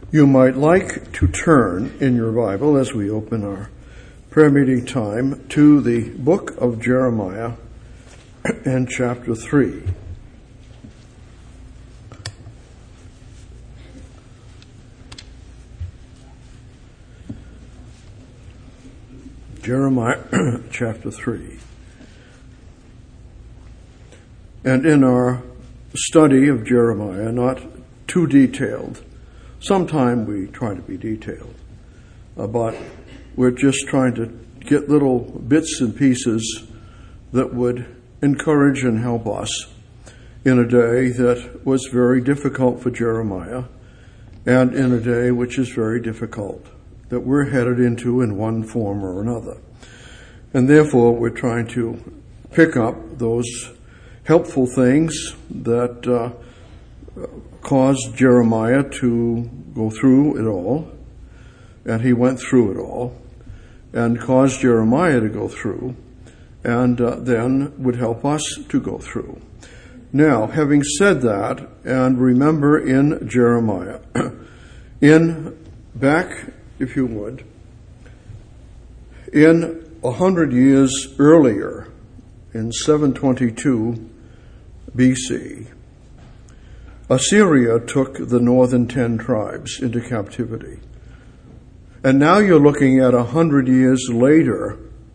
You might like to turn in your Bible as we open our prayer meeting time to the book of Jeremiah and chapter 3. Jeremiah chapter 3. And in our study of Jeremiah, not too detailed, sometimes we try to be detailed, but we're just trying to get little bits and pieces that would encourage and help us in a day that was very difficult for Jeremiah and in a day which is very difficult that we're headed into in one form or another. And therefore, we're trying to pick up those helpful things that caused Jeremiah to go through it all, and he went through it all, and caused Jeremiah to go through, and then would help us to go through. Now, having said that, and remember in Jeremiah, back, if you would, in 100 years earlier, in 722 BC, Assyria took the northern 10 tribes into captivity. And now you're looking at 100 years later,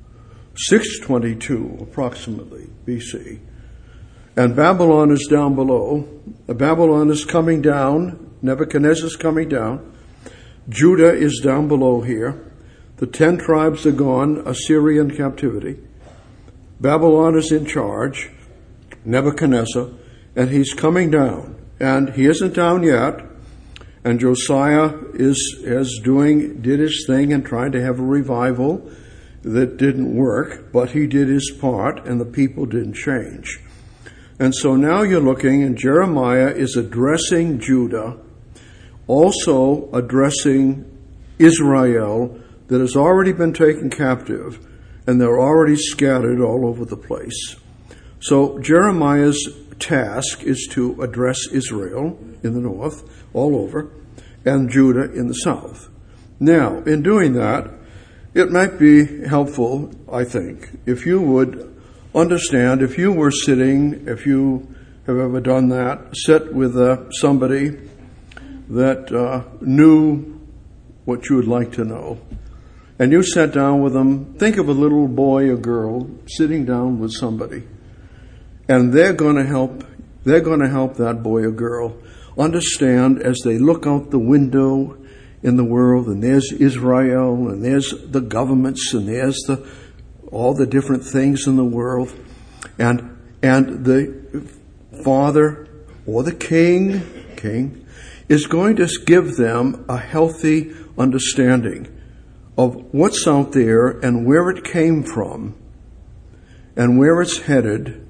622 approximately BC, and Babylon is down below. Babylon is coming down. Nebuchadnezzar's coming down. Judah is down below here. The 10 tribes are gone, Assyrian captivity. Babylon is in charge, Nebuchadnezzar, and he's coming down. And he isn't down yet. And Josiah did his thing and tried to have a revival that didn't work, but he did his part and the people didn't change. And so now you're looking, and Jeremiah is addressing Judah, also addressing Israel that has already been taken captive, and they're already scattered all over the place. So Jeremiah's task is to address Israel in the north, all over, and Judah in the south. Now, in doing that, it might be helpful, I think, if you would understand, if you were sitting, if you have ever done that, sit with somebody that knew what you would like to know, and you sat down with them. Think of a little boy or girl sitting down with somebody, and they're going to help that boy or girl understand as they look out the window in the world, and there's Israel, and there's the governments, and there's all the different things in the world, and the father or the king is going to give them a healthy understanding of what's out there and where it came from and where it's headed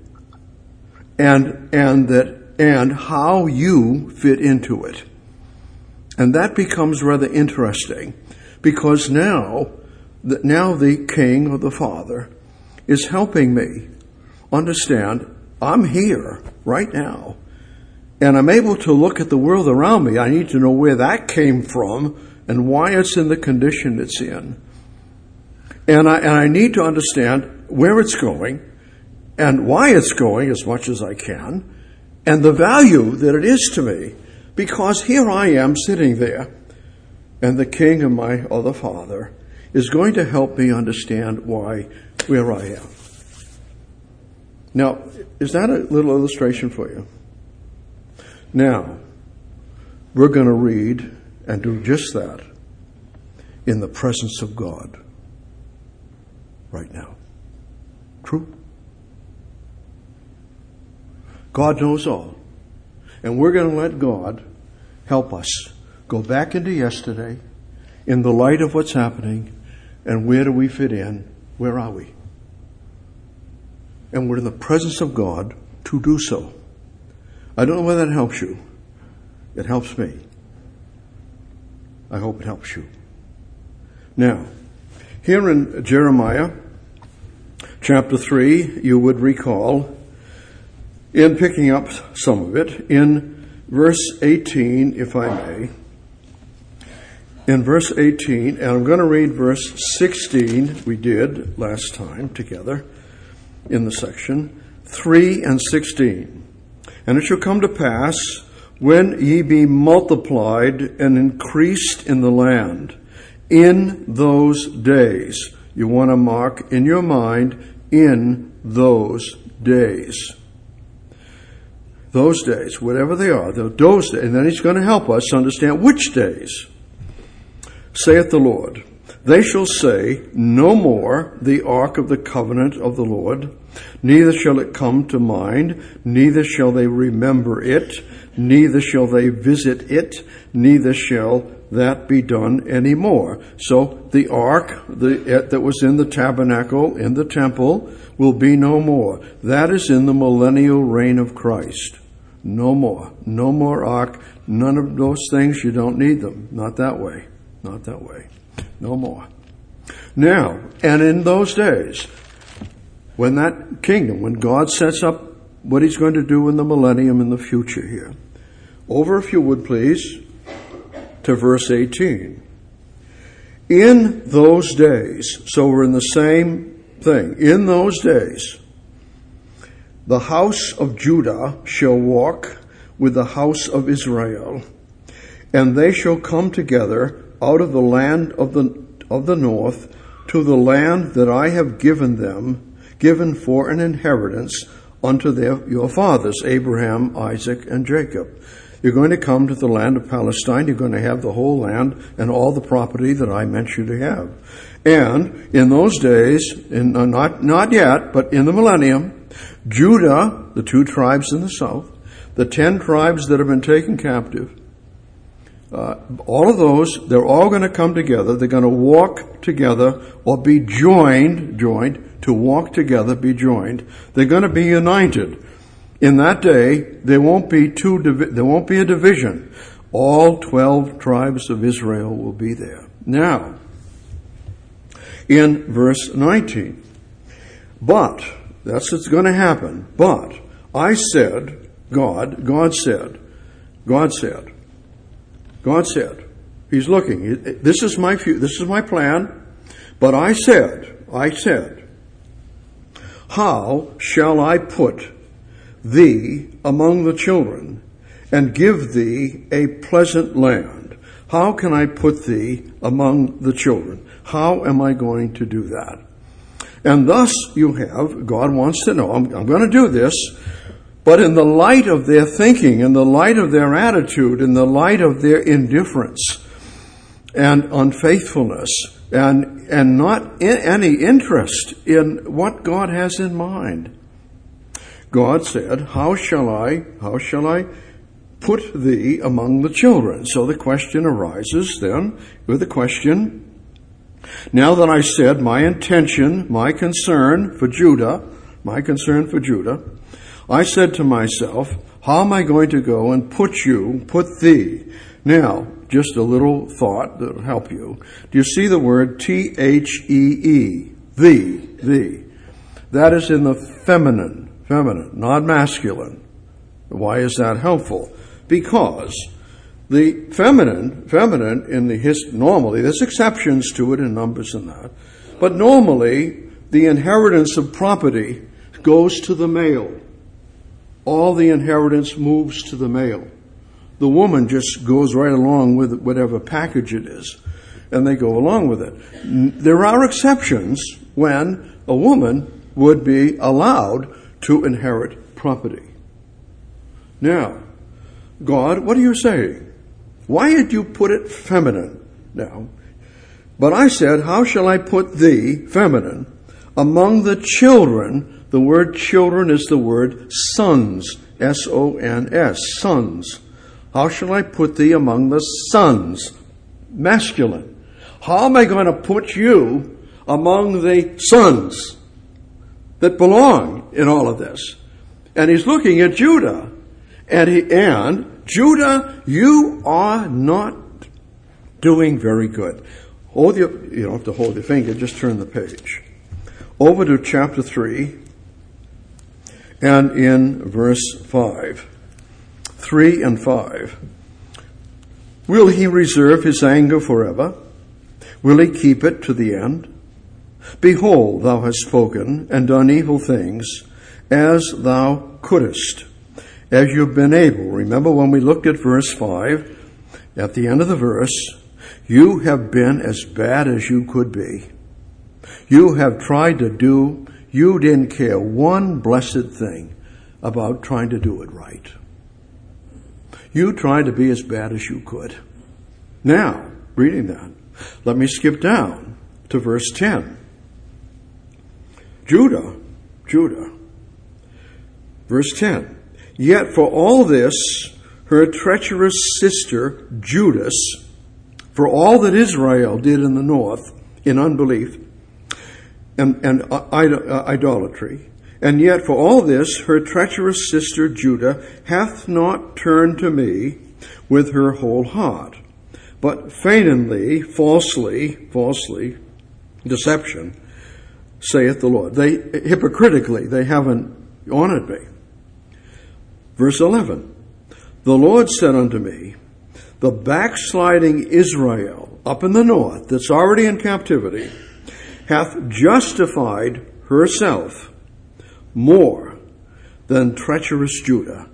and how you fit into it. And that becomes rather interesting because now the king or the father is helping me understand I'm here right now and I'm able to look at the world around me. I need to know where that came from and why it's in the condition it's in. And I need to understand where it's going and why it's going as much as I can and the value that it is to me, because here I am sitting there and the king and my other father is going to help me understand where I am. Now, is that a little illustration for you? Now, we're going to read and do just that in the presence of God right now. True? God knows all. And we're going to let God help us go back into yesterday in the light of what's happening and where do we fit in? Where are we? And we're in the presence of God to do so. I don't know whether that helps you. It helps me. I hope it helps you. Now, here in Jeremiah chapter 3, you would recall, in picking up some of it, in verse 18, if I may, in verse 18, and I'm going to read verse 16, we did last time together in the section, 3 and 16. And it shall come to pass, when ye be multiplied and increased in the land, in those days. You want to mark in your mind, in those days. Those days, whatever they are, those days. And then he's going to help us understand which days. Saith the Lord, they shall say no more the ark of the covenant of the Lord, neither shall it come to mind, neither shall they remember it, neither shall they visit it, neither shall that be done any more. So the ark that was in the tabernacle, in the temple, will be no more. That is in the millennial reign of Christ. No more. No more ark. None of those things. You don't need them. Not that way. Not that way. No more. Now, and in those days, when that kingdom, when God sets up what he's going to do in the millennium in the future here. Over, if you would please, to verse 18. In those days, so we're in the same thing. In those days, the house of Judah shall walk with the house of Israel, and they shall come together out of the land of the north to the land that I have given them, given for an inheritance unto your fathers, Abraham, Isaac, and Jacob. You're going to come to the land of Palestine. You're going to have the whole land and all the property that I meant you to have. And in those days, not yet, but in the millennium, Judah, the 2 tribes in the south, the 10 tribes that have been taken captive, all of those, they're all going to come together. They're going to walk together or be joined, to walk together, be joined. They're going to be united. In that day, there won't be a division. All 12 tribes of Israel will be there. Now, in verse 19, but, that's what's going to happen. But, I said, God said, he's looking. This is my plan. But I said, how shall I put thee among the children and give thee a pleasant land? How can I put thee among the children? How am I going to do that? And thus God wants to know, I'm going to do this, but in the light of their thinking, in the light of their attitude, in the light of their indifference and unfaithfulness, and not any interest in what God has in mind. God said, how shall I put thee among the children? So the question arises then with the question, now that I said my intention, my concern for Judah, I said to myself, how am I going to go and put thee? Now, just a little thought that will help you. Do you see the word T-H-E-E? Thee. That is in the feminine, not masculine. Why is that helpful? Because the feminine in the normally, there's exceptions to it in Numbers and that, but normally the inheritance of property goes to the male. All the inheritance moves to the male. The woman just goes right along with whatever package it is, and they go along with it. There are exceptions when a woman would be allowed to inherit property. Now, God, what are you saying? Why did you put it feminine now? But I said, how shall I put thee, feminine, among the children? The word children is the word sons, S-O-N-S, sons. How shall I put thee among the sons, masculine? How am I going to put you among the sons that belong in all of this? And he's looking at Judah. And Judah, you are not doing very good. You don't have to hold your finger, just turn the page. Over to chapter 3, and in verse 5. 3 and 5. Will he reserve his anger forever? Will he keep it to the end? Behold, thou hast spoken and done evil things, as thou couldest, as you've been able. Remember when we looked at verse 5, at the end of the verse, you have been as bad as you could be. You have tried to do, you didn't care one blessed thing about trying to do it right. You tried to be as bad as you could. Now, reading that, let me skip down to verse 10. Judah, verse 10. Yet for all this, her treacherous sister Judas, for all that Israel did in the north in unbelief and idolatry, and yet for all this, her treacherous sister Judah hath not turned to me with her whole heart, but feignedly, falsely, deception, saith the Lord. They hypocritically, they haven't honored me. Verse 11, the Lord said unto me, the backsliding Israel up in the north that's already in captivity hath justified herself more than treacherous Judah.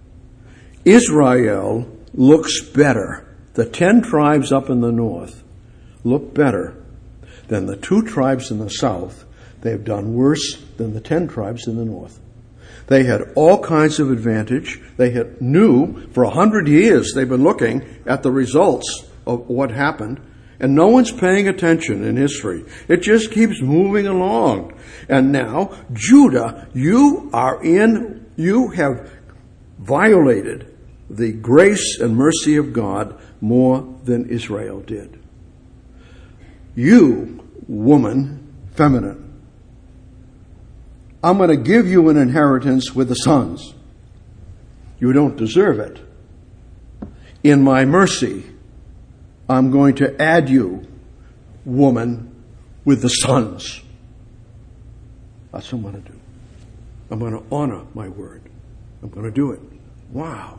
Israel looks better. The 10 tribes up in the north look better than the 2 tribes in the south. They've done worse than the 10 tribes in the north. They had all kinds of advantage. They knew for 100 years they've been looking at the results of what happened, and no one's paying attention in history. It just keeps moving along. And now, Judah, you have violated the grace and mercy of God more than Israel did. You, woman, feminine, I'm going to give you an inheritance with the sons. You don't deserve it. In my mercy, I'm going to add you, woman, with the sons. That's what I'm going to do. I'm going to honor my word. I'm going to do it. Wow.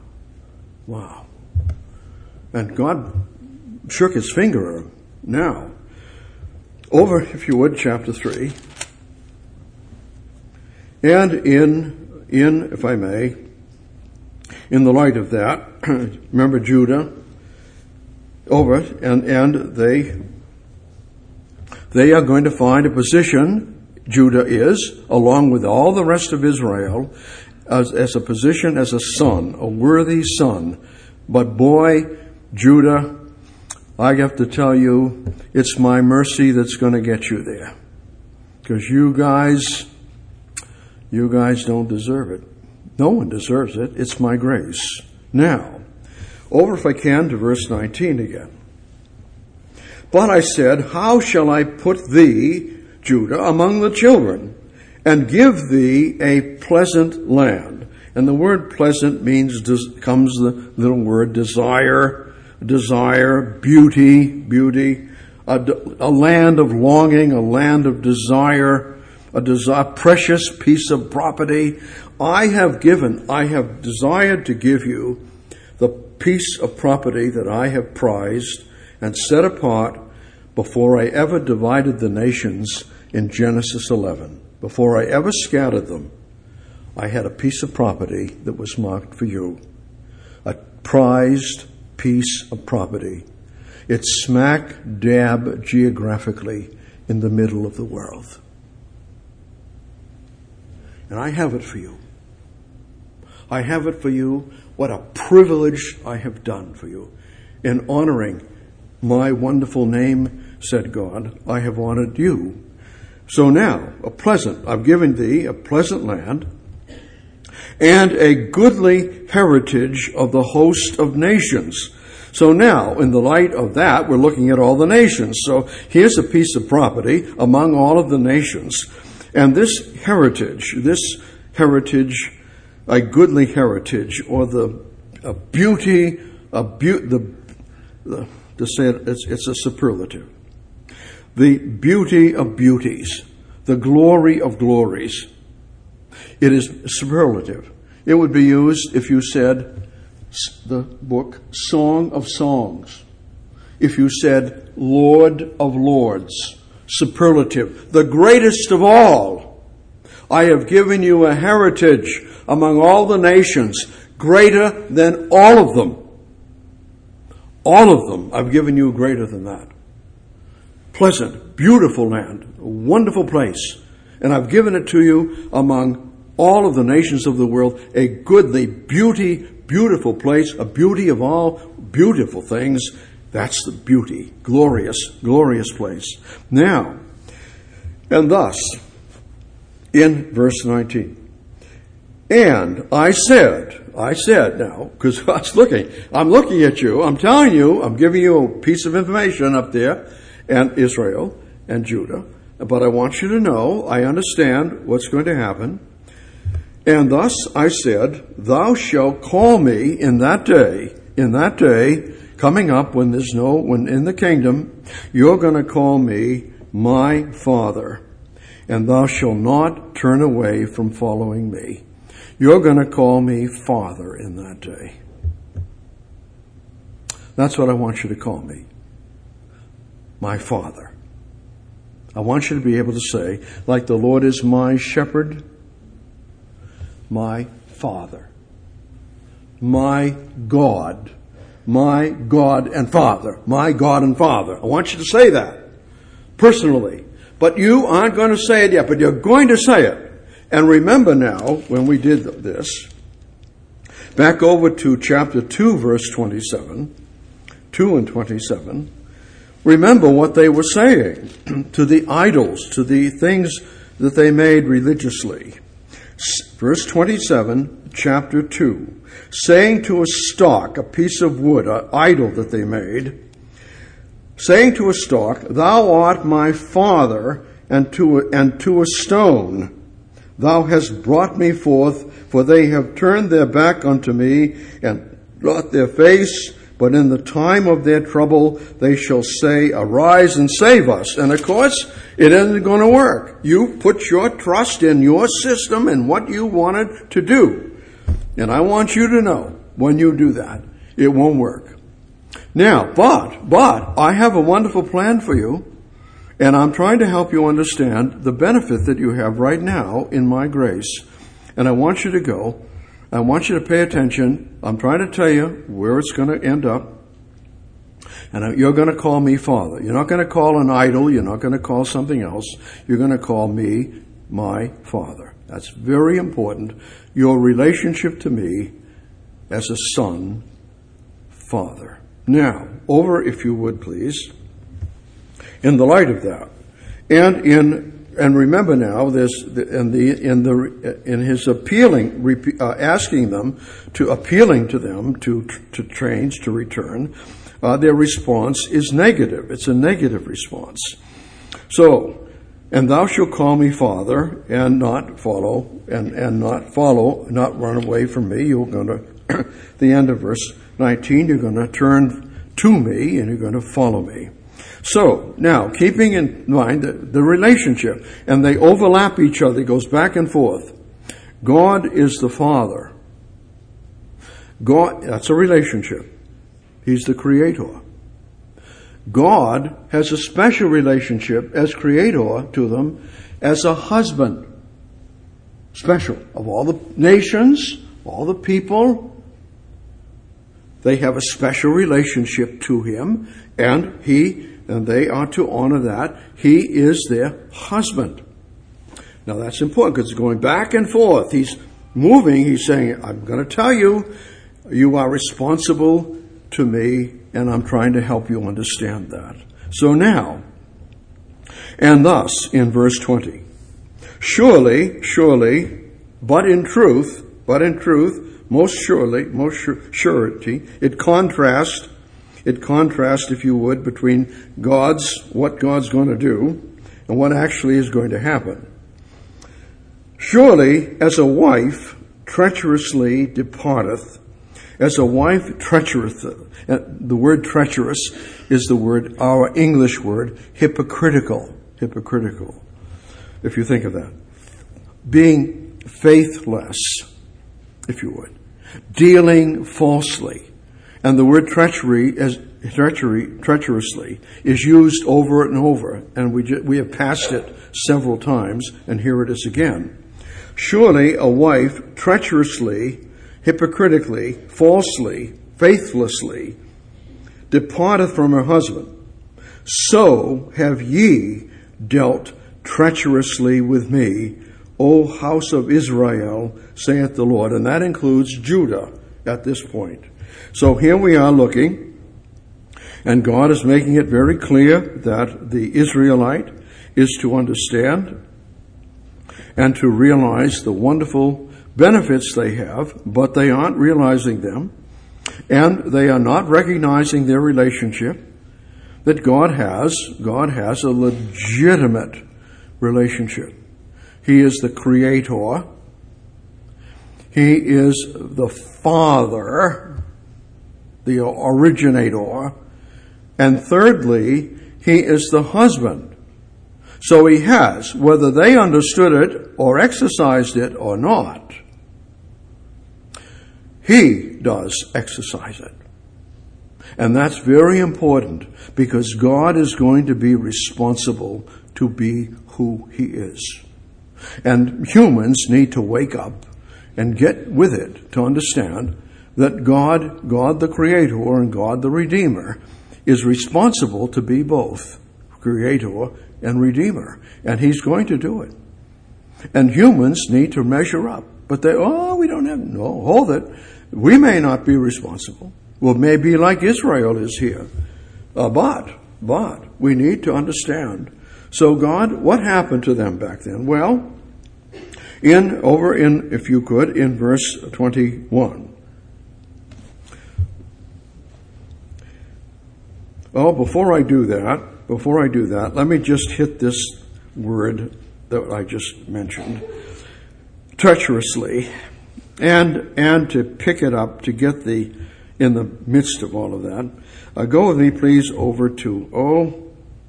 And God shook his finger. Now, over, if you would, chapter 3. And in, if I may, in the light of that, remember Judah, over, and they are going to find a position, Judah is, along with all the rest of Israel, as a position as a son, a worthy son. But boy, Judah, I have to tell you, it's my mercy that's going to get you there. Because you guys don't deserve it. No one deserves it. It's my grace. Now, over if I can to verse 19 again. But I said, how shall I put thee, Judah, among the children, and give thee a pleasant land? And the word pleasant comes the little word desire, beauty, a land of longing, a land of desire, a precious piece of property. I have desired to give you the piece of property that I have prized and set apart before I ever divided the nations in Genesis 11. Before I ever scattered them, I had a piece of property that was marked for you. A prized piece of property. It's smack dab geographically in the middle of the world. And I have it for you. I have it for you. What a privilege I have done for you. In honoring my wonderful name, said God, I have honored you. So now, I've given thee a pleasant land and a goodly heritage of the host of nations. So now, in the light of that, we're looking at all the nations. So here's a piece of property among all of the nations. And this heritage, a goodly heritage, or it's a superlative. The beauty of beauties, the glory of glories. It is superlative. It would be used if you said the book Song of Songs. If you said Lord of Lords, superlative, the greatest of all, I have given you a heritage among all the nations, greater than all of them. All of them, I've given you greater than that. Pleasant, beautiful land, a wonderful place. And I've given it to you among all of the nations of the world, a goodly, beautiful place, a beauty of all beautiful things. That's the beauty. Glorious place. Now, and thus, in verse 19, and I said now, because I'm looking at you, I'm telling you, I'm giving you a piece of information up there, and Israel and Judah, but I want you to know, I understand what's going to happen. And thus I said, thou shalt call me in that day, coming up when in the kingdom, you're going to call me my Father, and thou shalt not turn away from following me. You're going to call me Father in that day. That's what I want you to call me. My Father. I want you to be able to say, like the Lord is my shepherd, my Father, my God and Father, my God and Father. I want you to say that personally. But you aren't going to say it yet, but you're going to say it. And remember now, when we did this, back over to chapter 2, verse 27, 2 and 27, remember what they were saying to the idols, to the things that they made religiously. Verse 27, chapter 2, saying to a stalk, a piece of wood, an idol that they made, saying to a stalk, thou art my father, and to a stone, thou hast brought me forth, for they have turned their back unto me, and brought their face, but in the time of their trouble they shall say, arise and save us. And of course, it isn't going to work. You put your trust in your system and what you wanted to do. And I want you to know, when you do that, it won't work. Now, but I have a wonderful plan for you, and I'm trying to help you understand the benefit that you have right now in my grace. And I want you to go. I want you to pay attention. I'm trying to tell you where it's going to end up. And you're going to call me Father. You're not going to call an idol. You're not going to call something else. You're going to call me my Father. That's very important. Your relationship to me as a son, Father. Now, over, if you would please, in the light of that, and remember now, in his appealing, asking them to, appealing to them to change, to return, their response is negative. It's a negative response. So, and thou shalt call me Father, and not run away from me. You're going to, the end of verse 19, you're going to turn to me, and you're going to follow me. So, now, keeping in mind the relationship, and they overlap each other, it goes back and forth. God is the Father. God, that's a relationship. He's the Creator. God has a special relationship as Creator to them as a husband. Special. Of all the nations, all the people, they have a special relationship to Him, and they are to honor that. He is their husband. Now that's important because it's going back and forth. He's moving. He's saying, I'm going to tell you, you are responsible to me, and I'm trying to help you understand that. So now, and thus, in verse 20, surely, but in truth, most surety, it contrasts, if you would, between what God's going to do and what actually is going to happen. Surely, as a wife treacherously departeth, as a wife treacherous, the word treacherous is our English word, hypocritical, if you think of that. Being faithless, if you would. dealing falsely. And the word treacherously is used over and over, and we have passed it several times, and here it is again. Surely a wife treacherously, hypocritically, falsely, faithlessly departeth from her husband. So have ye dealt treacherously with me, O house of Israel, saith the Lord. And that includes Judah at this point. So here we are looking, and God is making it very clear that the Israelite is to understand and to realize the wonderful benefits they have, but they aren't realizing them, and they are not recognizing their relationship that God has. God has a legitimate relationship. He is the creator. He is the Father, the originator. And thirdly, He is the husband. So He has, whether they understood it or exercised it or not, He does exercise it. And that's very important, because God is going to be responsible to be who He is. And humans need to wake up and get with it to understand that God the Creator and God the Redeemer is responsible to be both Creator and Redeemer. And He's going to do it. And humans need to measure up. But we don't have, no, hold it. We may not be responsible. Well, maybe like Israel is here. But we need to understand. So God, what happened to them back then? Well, if you could, in verse 21. Oh, before I do that, let me just hit this word that I just mentioned. Treacherously. And to pick it up, to get in the midst of all of that, go with me please over to,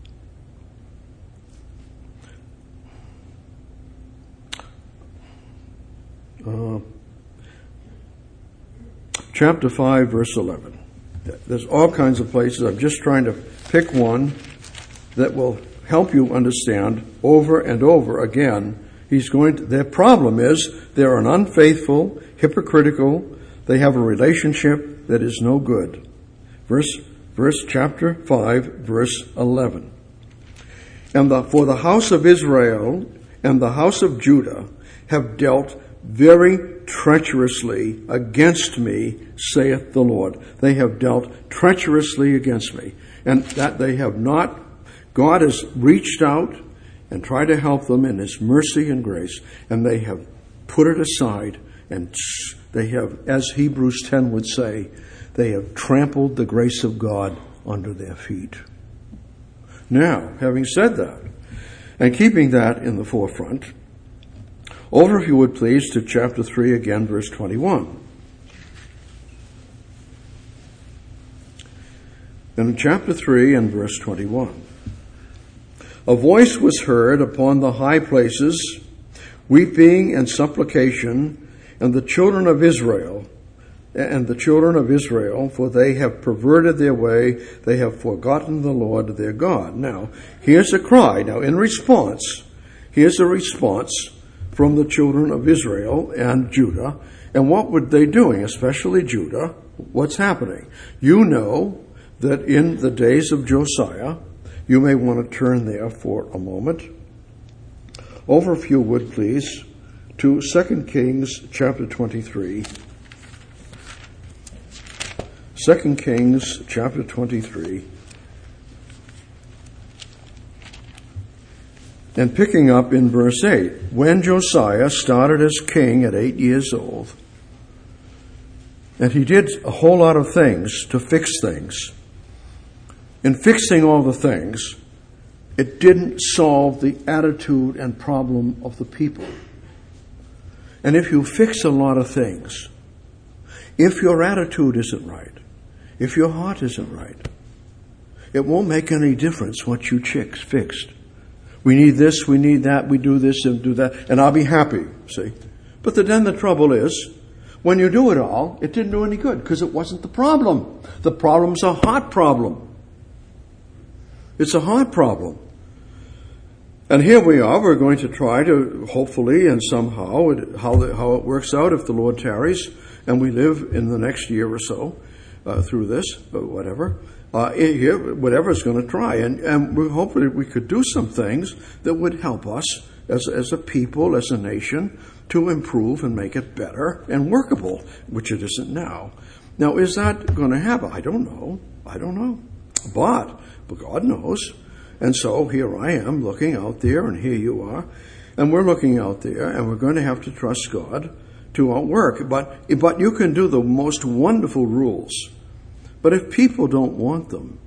chapter 5, verse 11. There's all kinds of places. I'm just trying to pick one that will help you understand over and over again. Their problem is they're an unfaithful, hypocritical, they have a relationship that is no good. Chapter 5, verse 11. For the house of Israel and the house of Judah have dealt very treacherously against me, saith the Lord. They have dealt treacherously against me. And that they have not, God has reached out and tried to help them in His mercy and grace, and they have put it aside, and they have, as Hebrews 10 would say, they have trampled the grace of God under their feet. Now, having said that, and keeping that in the forefront, over, if you would please, to chapter 3 again, verse 21. And in chapter 3 and verse 21. A voice was heard upon the high places, weeping and supplication, and the children of Israel, for they have perverted their way, they have forgotten the Lord their God. Now, here's a cry. Now, here's a response from the children of Israel and Judah. And what were they doing, especially Judah? What's happening? You know that in the days of Josiah, you may want to turn there for a moment. Over, if you would please, to 2 Kings chapter 23. 2 Kings chapter 23. And picking up in verse 8, when Josiah started as king at 8 years old, and he did a whole lot of things to fix things. In fixing all the things, it didn't solve the attitude and problem of the people. And if you fix a lot of things, if your attitude isn't right, if your heart isn't right, it won't make any difference what you fixed. We need this, we need that, we do this and do that, and I'll be happy, see. But then the trouble is, When you do it all, it didn't do any good because it wasn't the problem. The problem's a heart problem. It's a heart problem. And here we are. We're going to try to, hopefully and somehow, how it works out if the Lord tarries and we live in the next year or so through this, whatever. Whatever's going to try. And we hopefully we could do some things that would help us as a people, as a nation, to improve and make it better and workable, which it isn't now. Now, is that going to happen? I don't know. But God knows. And so here I am looking out there, and here you are. And we're looking out there, and we're going to have to trust God to outwork. But you can do the most wonderful rules. But if people don't want them,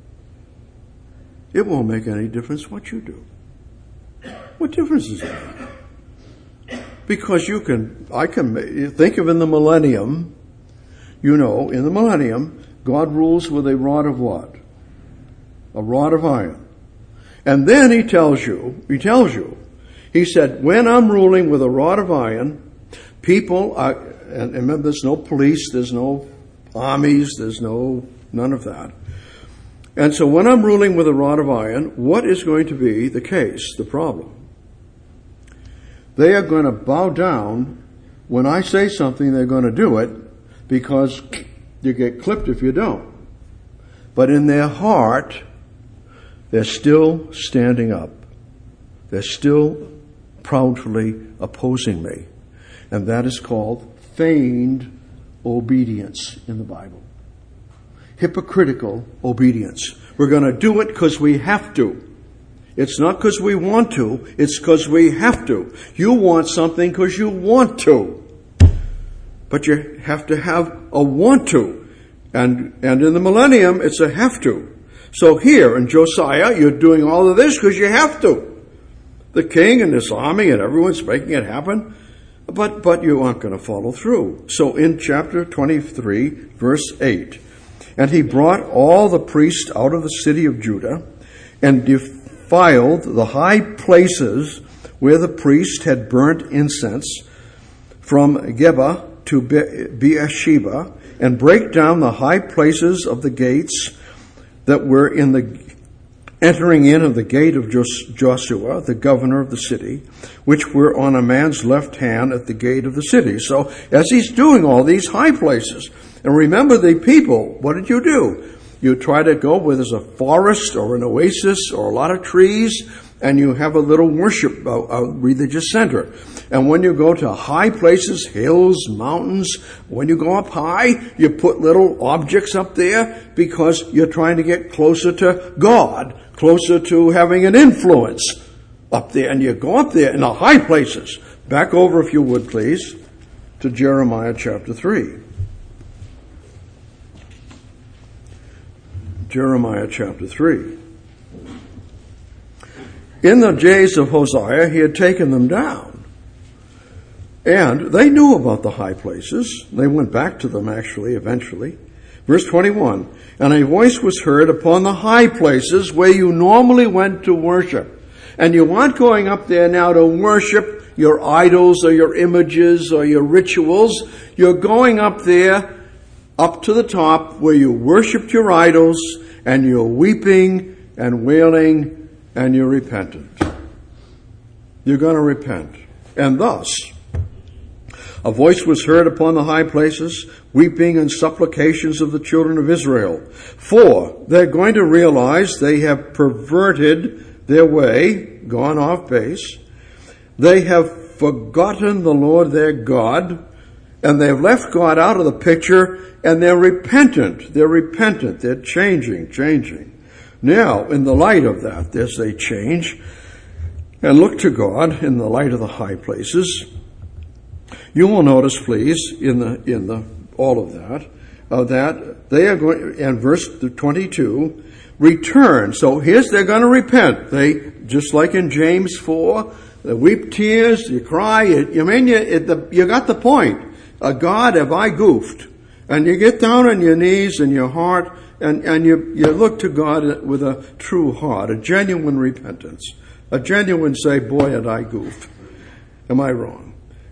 it won't make any difference what you do. What difference does it make? Because I can think of in the millennium, in the millennium, God rules with a rod of what? A rod of iron. And then he tells you, he said, when I'm ruling with a rod of iron, people are, and remember there's no police, there's no armies, there's none of that. And so when I'm ruling with a rod of iron, what is going to be the case, the problem? They are going to bow down. When I say something, they're going to do it because you get clipped if you don't. But in their heart, they're still standing up. They're still proudly opposing me. And that is called feigned obedience in the Bible. Hypocritical obedience. We're going to do it because we have to. It's not because we want to. It's because we have to. You want something because you want to. But you have to have a want to. And in the millennium, it's a have to. So here in Josiah, you're doing all of this because you have to. The king and his army and everyone's making it happen. But you aren't going to follow through. So in chapter 23, verse 8, and he brought all the priests out of the city of Judah and defiled the high places where the priest had burnt incense from Geba to Beersheba, and break down the high places of the gates that were in the entering in of the gate of Joshua, the governor of the city, which were on a man's left hand at the gate of the city. So as he's doing all these high places, and remember the people, what did you do? You try to go where there's a forest or an oasis or a lot of trees, and you have a little worship, religious center. And when you go to high places, hills, mountains, when you go up high, you put little objects up there because you're trying to get closer to God, closer to having an influence up there. And you go up there in the high places. Back over, if you would, please, to Jeremiah chapter 3. Jeremiah chapter 3. In the days of Hosea, he had taken them down. And they knew about the high places. They went back to them, actually, eventually. Verse 21, and a voice was heard upon the high places where you normally went to worship. And you aren't going up there now to worship your idols or your images or your rituals. You're going up there, up to the top, where you worshipped your idols, and you're weeping and wailing, and you're repentant. You're going to repent. And thus, a voice was heard upon the high places, weeping and supplications of the children of Israel. For they're going to realize they have perverted their way, gone off base. They have forgotten the Lord their God, and they've left God out of the picture, and they're repentant. They're changing. Now, in the light of that, as they change and look to God in the light of the high places, you will notice, please, in the all of that, that they are going, in verse 22, return. So they're going to repent. They, just like in James 4, they weep tears, you cry. You got the point. God, have I goofed? And you get down on your knees in your heart, and you look to God with a true heart, a genuine repentance, a genuine say, boy, had I goofed. Am I wrong?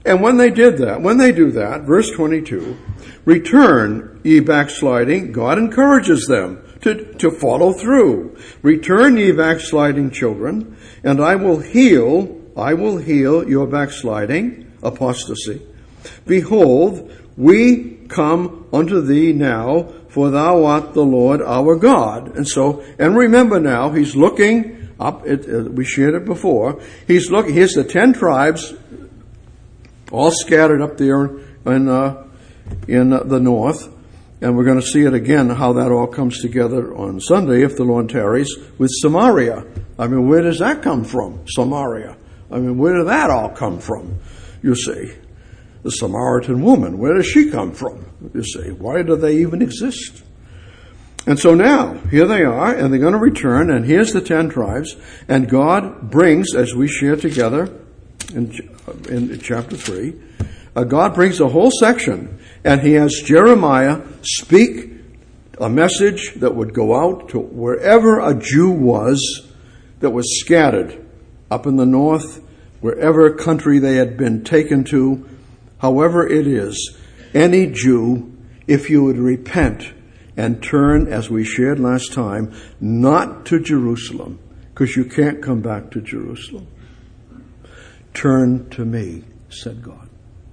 And when they do that, verse 22, return, ye backsliding. God encourages them to follow through. Return, ye backsliding children, and I will heal your backsliding, apostasy. Behold, we come unto thee now, for thou art the Lord our God. And remember now, he's looking up, we shared it before, here's the 10 tribes, all scattered up there in the north, and we're going to see it again, how that all comes together on Sunday, if the Lord tarries, with Samaria. I mean, where does that come from, Samaria? I mean, where did that all come from, you see? The Samaritan woman, where does she come from, you see? Why do they even exist? And so now, here they are, and they're going to return, and here's the 10 tribes, and God brings, as we share together in chapter 3, God brings a whole section, and he has Jeremiah speak a message that would go out to wherever a Jew was that was scattered, up in the north, wherever country they had been taken to, however it is, any Jew, if you would repent and turn, as we shared last time, not to Jerusalem, because you can't come back to Jerusalem. Turn to me, said God.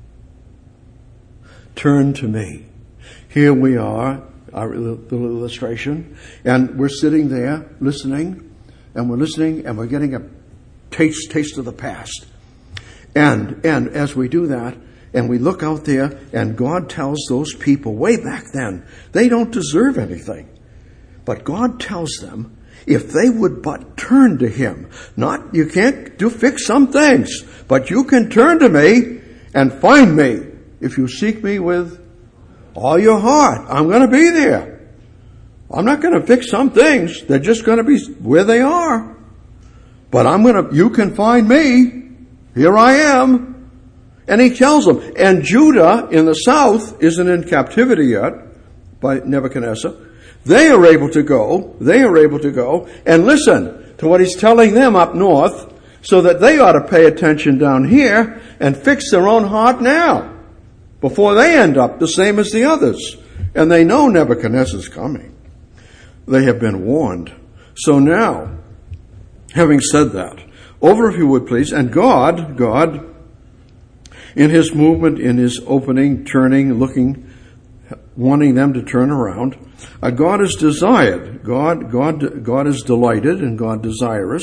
Turn to me. Here we are, our little illustration, and we're sitting there listening, and we're getting a taste of the past. And as we do that, and we look out there, and God tells those people way back then, they don't deserve anything. But God tells them, if they would but turn to him, you can't fix some things, but you can turn to me and find me. If you seek me with all your heart, I'm going to be there. I'm not going to fix some things. They're just going to be where they are. But you can find me. Here I am. And he tells them, and Judah in the south isn't in captivity yet by Nebuchadnezzar. They are able to go and listen to what he's telling them up north, so that they ought to pay attention down here and fix their own heart now, before they end up the same as the others. And they know Nebuchadnezzar's coming. They have been warned. So now, having said that, over if you would please, and God, in his movement, in his opening, turning, looking, wanting them to turn around, God is desired. God is delighted, and God desires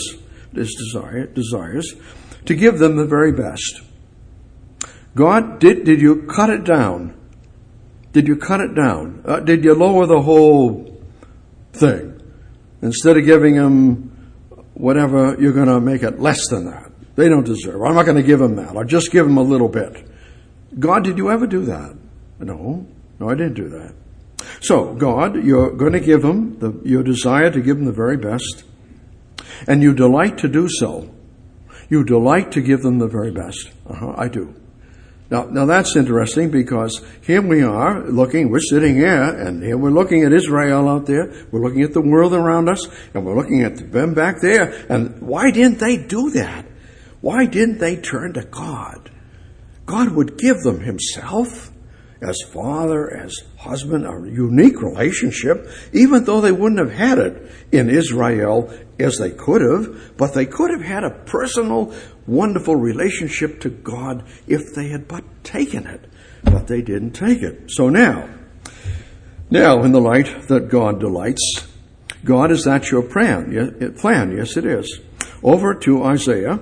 to give them the very best. God, did you cut it down? Did you cut it down? Did you lower the whole thing? Instead of giving them whatever, you're going to make it less than that. They don't deserve. I'm not going to give them that. I'll just give them a little bit. God, did you ever do that? No, I didn't do that. So, God, you're going to give them your desire to give them the very best, and you delight to do so. You delight to give them the very best. I do. Now that's interesting, because here we are we're sitting here, and here we're looking at Israel out there, we're looking at the world around us, and we're looking at them back there, and why didn't they do that? Why didn't they turn to God? God would give them himself as father, as husband, a unique relationship, even though they wouldn't have had it in Israel as they could have, but they could have had a personal, wonderful relationship to God if they had but taken it. But they didn't take it. So now in the light that God delights, God, is that your plan? Yes, it is. Over to Isaiah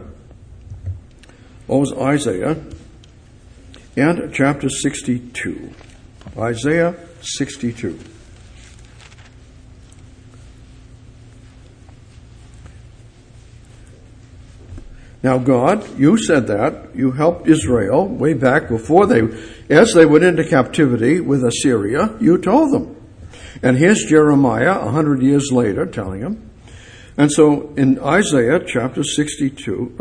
and chapter 62. Isaiah 62. Now God, you said that, you helped Israel way back before as they went into captivity with Assyria, you told them. And here's Jeremiah 100 years later telling them. And so in Isaiah chapter 62,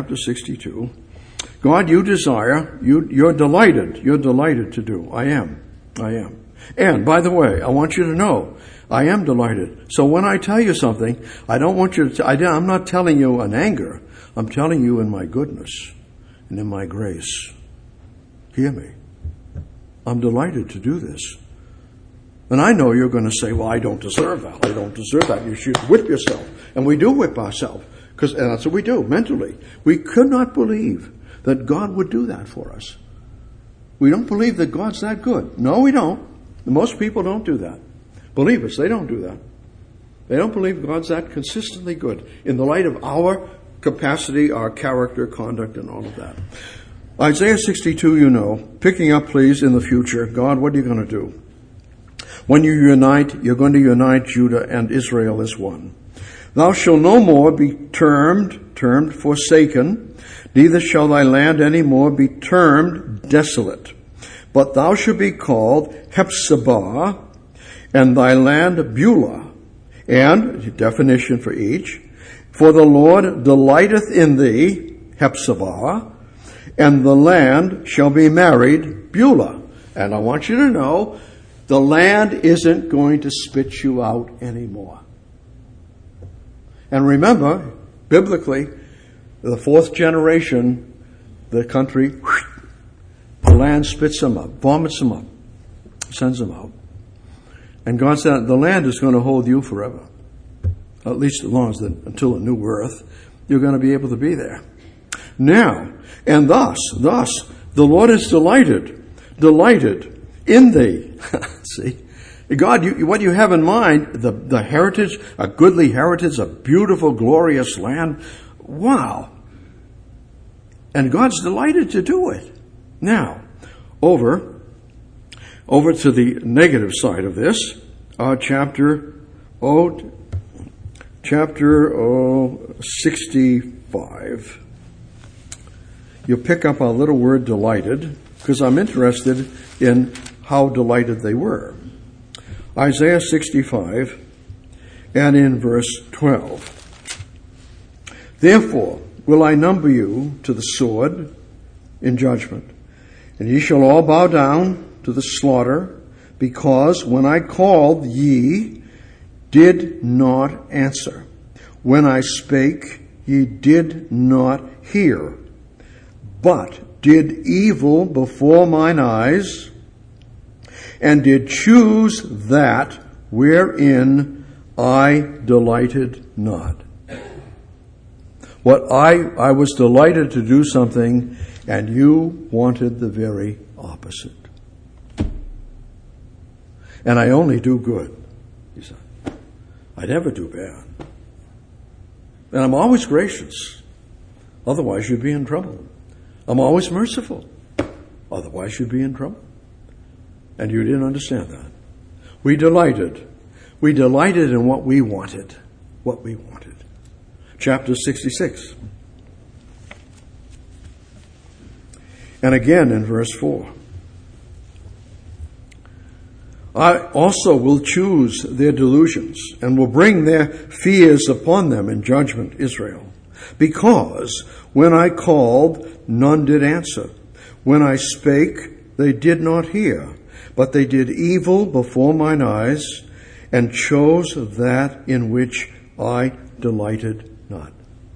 God, you desire, you're delighted to do. I am. And by the way, I want you to know, I am delighted. So when I tell you something, I don't want you to, I'm not telling you in anger. I'm telling you in my goodness and in my grace. Hear me. I'm delighted to do this. And I know you're going to say, well, I don't deserve that. I don't deserve that. You should whip yourself. And we do whip ourselves. And that's what we do, mentally. We could not believe that God would do that for us. We don't believe that God's that good. No, we don't. Most people don't do that. Believe us, they don't do that. They don't believe God's that consistently good in the light of our capacity, our character, conduct, and all of that. Isaiah 62, you know. Picking up, please, in the future. God, what are you going to do? When you unite, you're going to unite Judah and Israel as one. Thou shalt no more be termed forsaken, neither shall thy land any more be termed desolate. But thou shalt be called Hephzibah, and thy land Beulah. And, definition for each, for the Lord delighteth in thee, Hephzibah, and the land shall be married Beulah. And I want you to know, the land isn't going to spit you out anymore. And remember, biblically, the fourth generation, the country, the land spits them up, vomits them up, sends them out. And God said, the land is going to hold you forever. At least as long as until a new earth, you're going to be able to be there. Now, and thus, the Lord is delighted in thee. See? God, what you have in mind, the heritage, a goodly heritage, a beautiful, glorious land. Wow. And God's delighted to do it. Now, over to the negative side of this, chapter 65. You pick up our little word delighted, because I'm interested in how delighted they were. Isaiah 65, and in verse 12. Therefore will I number you to the sword in judgment, and ye shall all bow down to the slaughter, because when I called ye did not answer. When I spake ye did not hear, but did evil before mine eyes, and did choose that wherein I delighted not. What I was delighted to do something, and you wanted the very opposite. And I only do good, he said. I never do bad. And I'm always gracious. Otherwise you'd be in trouble. I'm always merciful. Otherwise you'd be in trouble. And you didn't understand that. We delighted in what we wanted. Chapter 66. And again in verse 4. I also will choose their delusions and will bring their fears upon them in judgment, Israel. Because when I called, none did answer. When I spake, they did not hear. But they did evil before mine eyes, and chose that in which I delighted not.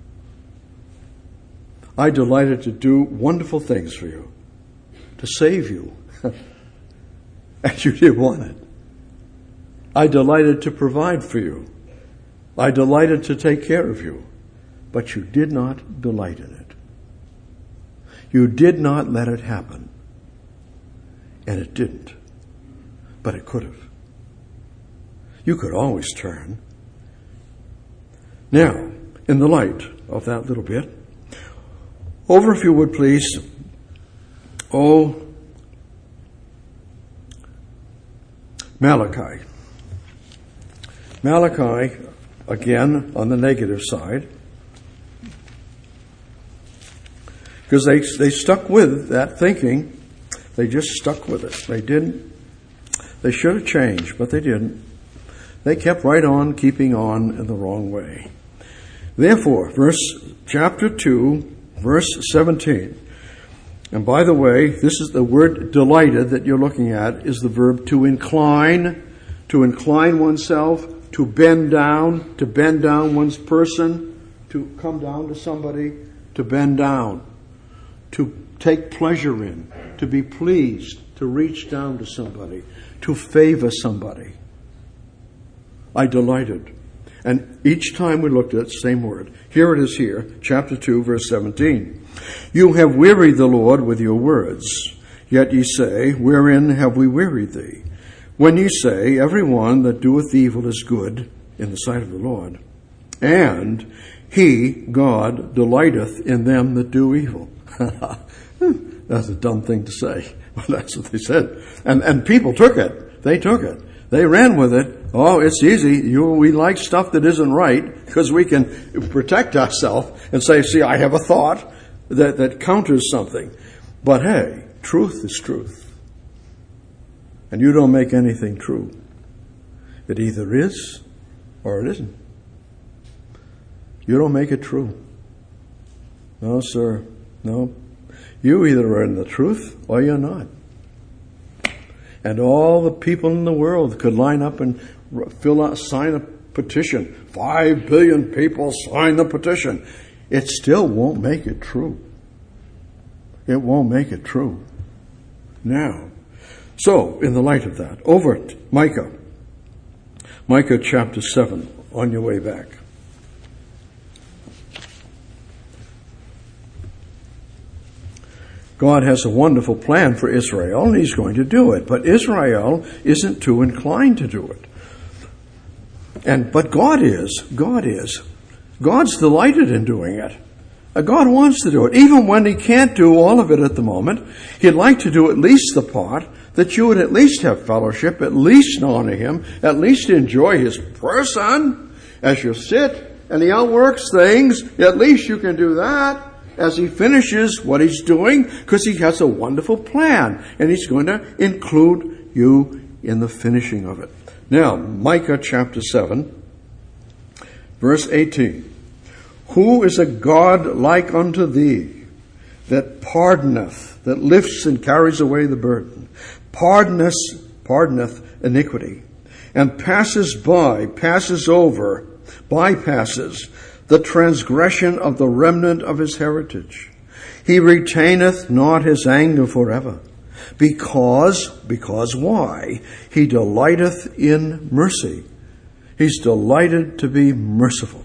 I delighted to do wonderful things for you, to save you, and you didn't want it. I delighted to provide for you. I delighted to take care of you, but you did not delight in it. You did not let it happen, and it didn't. But it could have. You could always turn. Now, in the light of that little bit, over if you would please, Malachi. Malachi, again, on the negative side, because they stuck with that thinking. They just stuck with it. They didn't. They should have changed, but they didn't. They kept right on, keeping on in the wrong way. Therefore, chapter 2, verse 17. And by the way, this is the word delighted that you're looking at, is the verb to incline oneself, to bend down one's person, to come down to somebody, to bend down, to take pleasure in, to be pleased, to reach down to somebody, to favor somebody. I delighted. And each time we looked at the same word. Here it is here, chapter 2, verse 17. You have wearied the Lord with your words. Yet ye say, wherein have we wearied thee? When ye say, every one that doeth evil is good in the sight of the Lord, and he, God, delighteth in them that do evil. That's a dumb thing to say. Well, that's what they said. And people took it. They took it. They ran with it. Oh, it's easy. We like stuff that isn't right because we can protect ourselves and say, see, I have a thought that counters something. But hey, truth is truth. And you don't make anything true. It either is or it isn't. You don't make it true. No, sir. No. You either are in the truth or you're not. And all the people in the world could line up and sign a petition. 5 billion people sign the petition. It still won't make it true. It won't make it true. Now, so in the light of that, over to Micah. Micah chapter 7, on your way back. God has a wonderful plan for Israel, and he's going to do it. But Israel isn't too inclined to do it. But God is. God is. God's delighted in doing it. God wants to do it. Even when he can't do all of it at the moment, he'd like to do at least the part that you would at least have fellowship, at least honor him, at least enjoy his person as you sit and he outworks things. At least you can do that as he finishes what he's doing, because he has a wonderful plan, and he's going to include you in the finishing of it. Now, Micah chapter 7, verse 18. Who is a God like unto thee, that pardoneth, that lifts and carries away the burden, pardoneth iniquity, and passes over, bypasses the transgression of the remnant of his heritage. He retaineth not his anger forever. Because why? He delighteth in mercy. He's delighted to be merciful.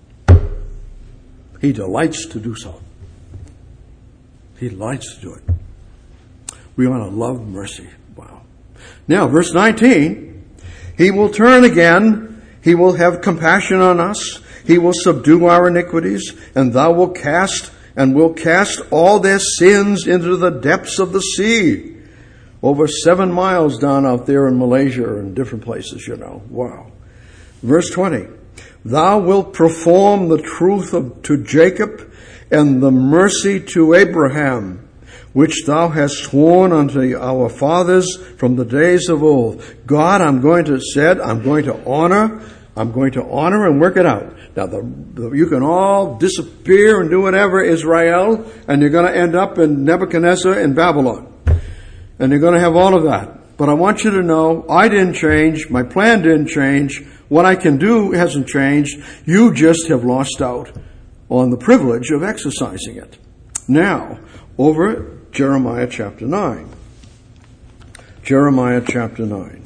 He delights to do so. He delights to do it. We want to love mercy. Wow. Now, verse 19. He will turn again. He will have compassion on us. He will subdue our iniquities, and thou wilt cast all their sins into the depths of the sea. Over 7 miles down out there in Malaysia and different places, Wow. Verse 20. Thou wilt perform the truth to Jacob and the mercy to Abraham, which thou hast sworn unto our fathers from the days of old. God, I'm going to honor and work it out. Now, you can all disappear and do whatever, Israel, and you're going to end up in Nebuchadnezzar in Babylon. And you're going to have all of that. But I want you to know, I didn't change, my plan didn't change, what I can do hasn't changed. You just have lost out on the privilege of exercising it. Now, over Jeremiah chapter 9. Jeremiah chapter 9.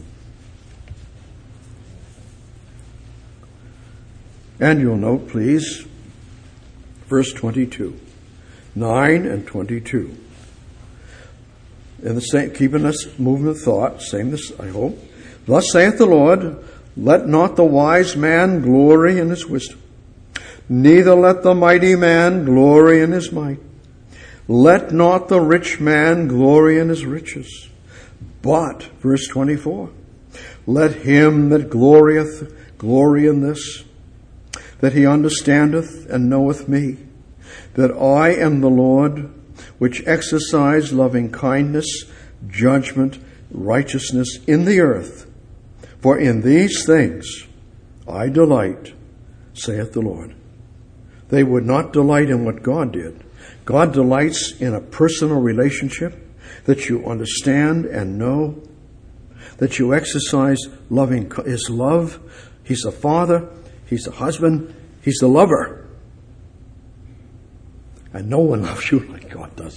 And you'll note, please, verse 22. 9 and 22. In the same, keeping this movement of thought, same this, I hope. Thus saith the Lord, let not the wise man glory in his wisdom, neither let the mighty man glory in his might. Let not the rich man glory in his riches. But, verse 24, let him that glorieth glory in this, that he understandeth and knoweth me, that I am the Lord, which exercise loving kindness, judgment, righteousness in the earth. For in these things I delight, saith the Lord. They would not delight in what God did. God delights in a personal relationship that you understand and know, that you exercise loving his love. He's the Father. He's the husband. He's the lover. And no one loves you like God does.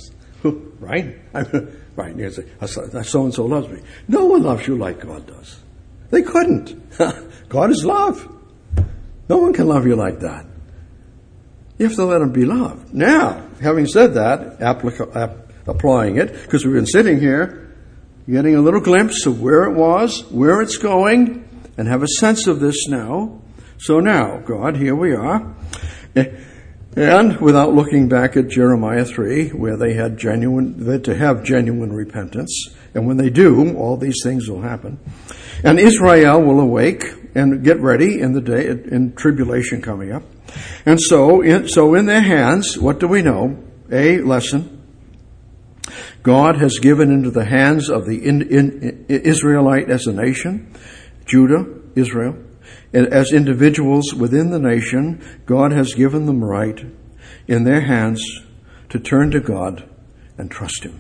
Right? Right. You say, so-and-so loves me. No one loves you like God does. They couldn't. God is love. No one can love you like that. You have to let him be loved. Now, having said that, applying it, because we've been sitting here, getting a little glimpse of where it was, where it's going, and have a sense of this now. So now, God, here we are. And without looking back at Jeremiah 3, where they had to have genuine repentance, and when they do, all these things will happen. And Israel will awake and get ready in the day, in tribulation coming up. And so in their hands, what do we know? A lesson. God has given into the hands of the Israelite as a nation, Judah, Israel, and as individuals within the nation, God has given them right in their hands to turn to God and trust him.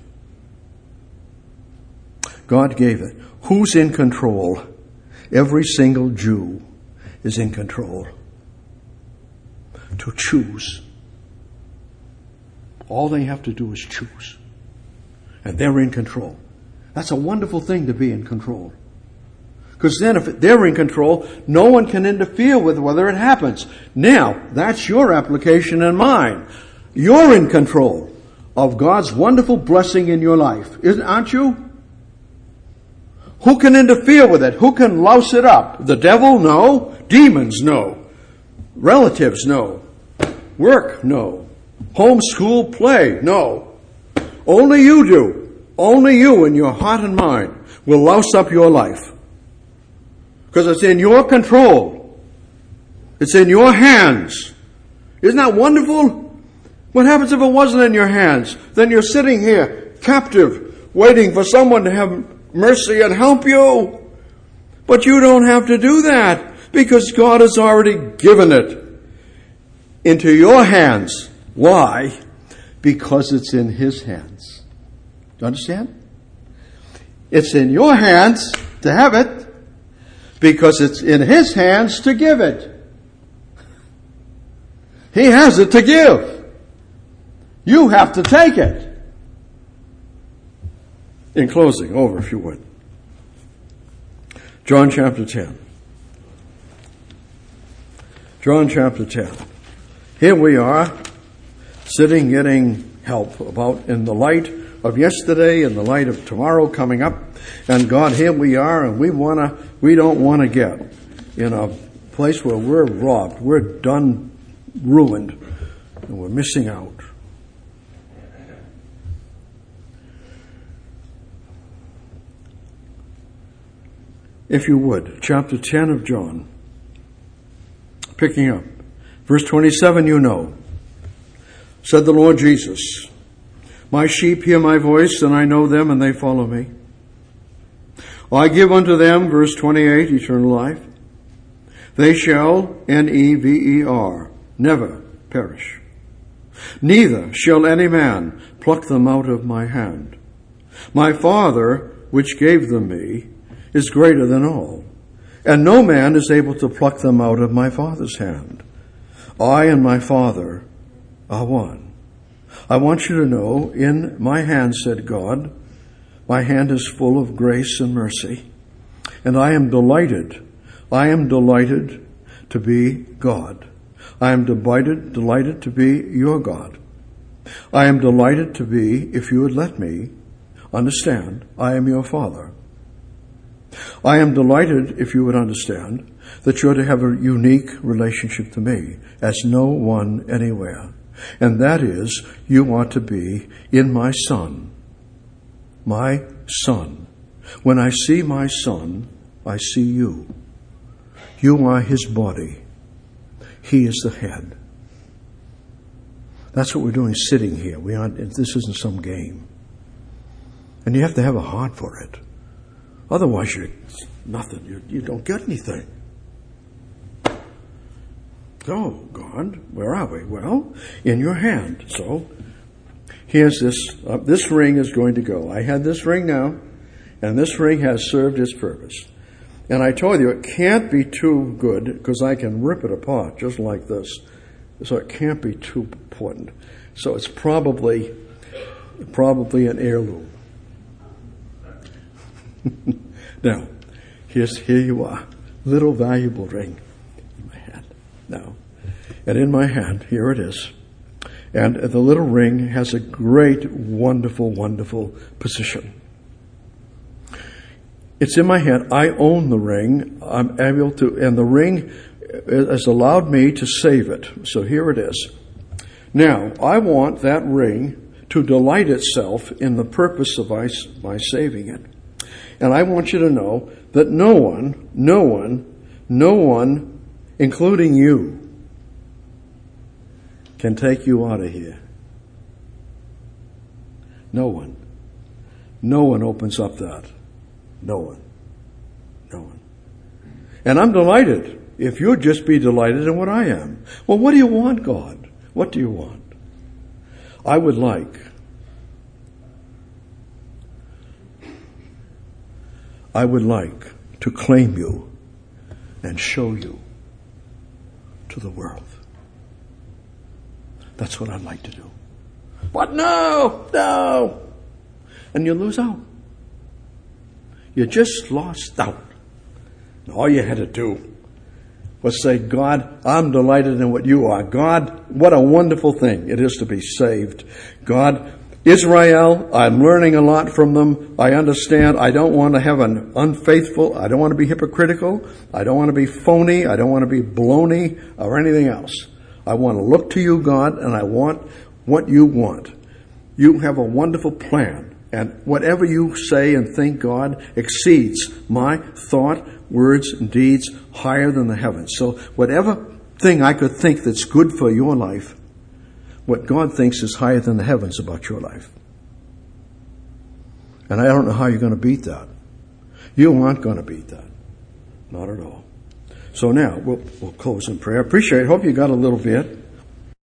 God gave it. Who's in control? Every single Jew is in control. To choose. All they have to do is choose. And they're in control. That's a wonderful thing to be in control. Because then if they're in control, no one can interfere with whether it happens. Now, that's your application and mine. You're in control of God's wonderful blessing in your life, aren't you? Who can interfere with it? Who can louse it up? The devil? No. Demons? No. Relatives? No. Work? No. Home, school, play? No. Only you do. Only you in your heart and mind will louse up your life. Because it's in your control. It's in your hands. Isn't that wonderful? What happens if it wasn't in your hands? Then you're sitting here, captive, waiting for someone to have mercy and help you. But you don't have to do that, because God has already given it into your hands. Why? Because it's in his hands. Do you understand? It's in your hands to have it, because it's in his hands to give it. He has it to give. You have to take it. In closing, over if you would. John chapter 10. John chapter 10. Here we are, sitting getting help about in the light of yesterday and the light of tomorrow coming up. And God, here we are, and we don't want to get in a place where we're robbed, we're done, ruined, and we're missing out. If you would, chapter 10 of John, picking up, verse 27, you know, said the Lord Jesus, my sheep hear my voice, and I know them, and they follow me. I give unto them, verse 28, eternal life. They shall, N-E-V-E-R, never perish. Neither shall any man pluck them out of my hand. My Father, which gave them me, is greater than all, and no man is able to pluck them out of my Father's hand. I and my Father are one. I want you to know, in my hand, said God, my hand is full of grace and mercy, and I am delighted to be God. I am delighted to be your God. I am delighted to be, if you would let me, understand, I am your Father. I am delighted, if you would understand, that you're to have a unique relationship to me as no one anywhere. And that is, you are to be in my Son. My Son. When I see my Son, I see you. You are his body. He is the head. That's what we're doing sitting here. This isn't some game. And you have to have a heart for it. Otherwise, it's nothing. You don't get anything. So, God, where are we? Well, in your hand. So, here's this ring is going to go. I had this ring now, and this ring has served its purpose. And I told you, it can't be too good, because I can rip it apart just like this. So it can't be too important. So it's probably probably an heirloom. Now, here you are, little valuable ring in my hand. Now, and in my hand, here it is. And the little ring has a great, wonderful, wonderful position. It's in my hand. I own the ring. I'm able to, and the ring has allowed me to save it. So here it is. Now, I want that ring to delight itself in the purpose of my saving it. And I want you to know that no one, including you, can take you out of here. No one. No one opens up that. No one. No one. And I'm delighted if you'll just be delighted in what I am. Well, what do you want, God? What do you want? I would like to claim you and show you to the world. That's what I'd like to do. But no. And you lose out. You just lost out. And all you had to do was say, God, I'm delighted in what you are. God, what a wonderful thing it is to be saved. God, Israel, I'm learning a lot from them. I understand. I don't want to have an unfaithful. I don't want to be hypocritical. I don't want to be phony. I don't want to be baloney or anything else. I want to look to you, God, and I want what you want. You have a wonderful plan. And whatever you say and think, God, exceeds my thought, words, and deeds higher than the heavens. So whatever thing I could think that's good for your life, what God thinks is higher than the heavens about your life. And I don't know how you're going to beat that. You aren't going to beat that. Not at all. So now, we'll close in prayer. I appreciate it. Hope you got a little bit.